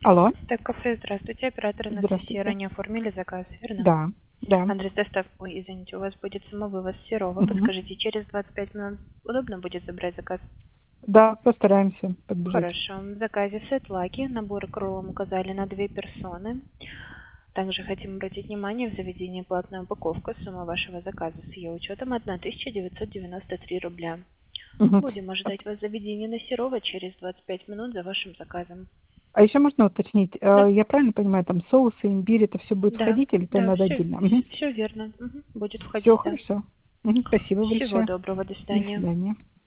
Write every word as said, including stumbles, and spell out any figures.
Алло. Так, кафе, здравствуйте. Оператор Анастасия, Здравствуйте. ранее оформили заказ, верно? Да, да. Адрес доставки, ой, извините, у вас будет самовывоз Серова. Мгм. Подскажите, через двадцать пять минут удобно будет забрать заказ? Да, постараемся подбежать. Хорошо. В заказе сет лаки, набор кроллом указали на две персоны. Также хотим обратить внимание, в заведении платная упаковка. Сумма вашего заказа с ее учетом тысяча девятьсот девяносто три рубля. Мгм. Будем ожидать вас в заведении на Серова через двадцать пять минут за вашим заказом. А еще можно уточнить, Да, э, я правильно понимаю, там соусы, имбирь, это все будет да, входить или это да, надо все, отдельно? Мгм. все верно. Мгм, будет Все входить, да. хорошо. Мгм. Спасибо Всего большое. доброго, до До свидания. свидания.